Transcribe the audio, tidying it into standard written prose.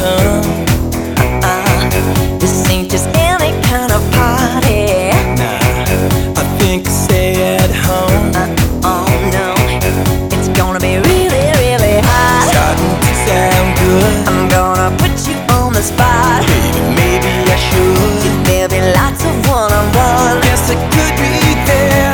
come. This ain't just any kind of party. Nah, I think I'll stay at home. Oh no, it's gonna be really, really hot. Starting to sound good. I'm gonna put you on the spot.